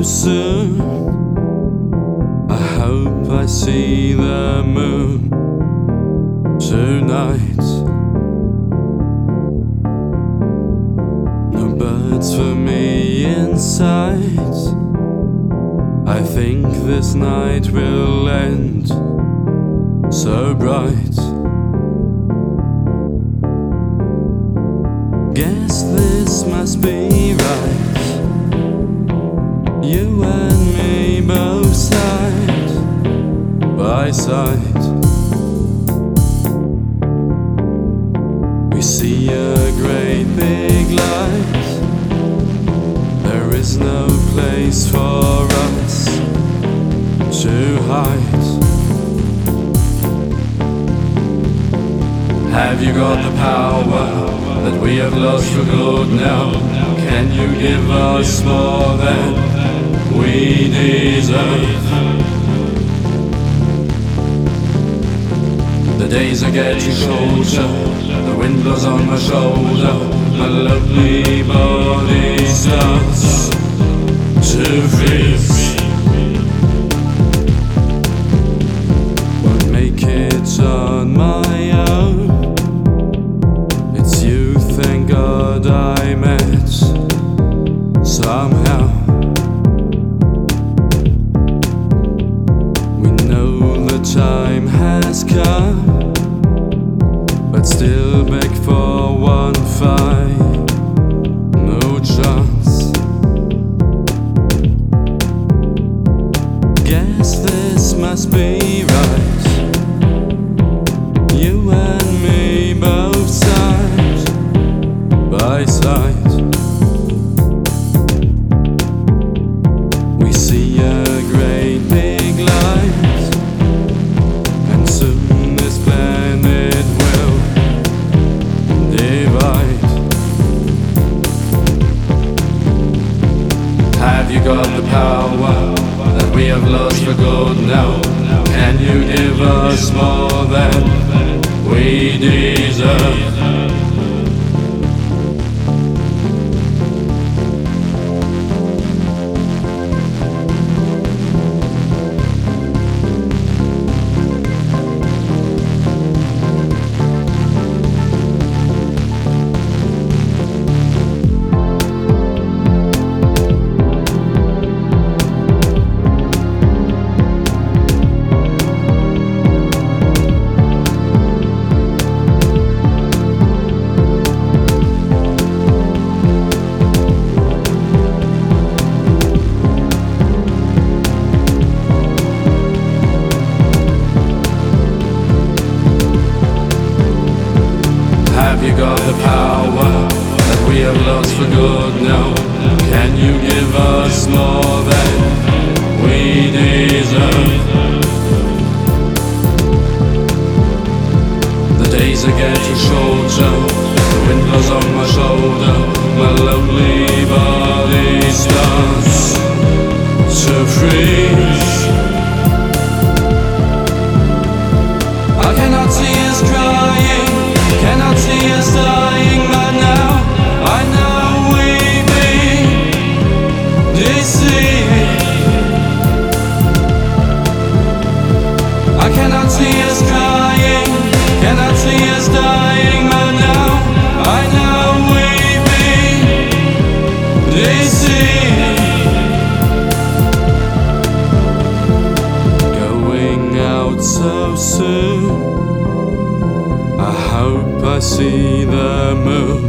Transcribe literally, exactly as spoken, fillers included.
so soon. I hope I see the moon tonight. No birds for me in sight. I think this night will end so bright. Guess this must be right. You and me both side by side. We see a great big light. There is no place for us to hide. Have you got the power that we have lost for good now? Can you give us more than we deserve? The days are getting shorter, the wind blows on my shoulder, my lovely body starts to freeze. Won't make it on my own. It's you, thank God I met somehow. We know the time has come, but still beg for one fight, no chance. Guess this must be right. You and me both side by side. We see a great big light, and soon this planet will divide. Have you got the power that we have lost for good now? Can you give us more than we deserve? Have you got the power that we have lost for good now? Can you give us more than we deserve? The days are getting shorter, the wind blows on my shoulder, my lonely body starts to freeze. I cannot see us crying, cannot see us dying, but now I know we've been deceived. I cannot see us crying, cannot see us dying, but now I know we've been deceived. Going out so soon, I hope I see the moon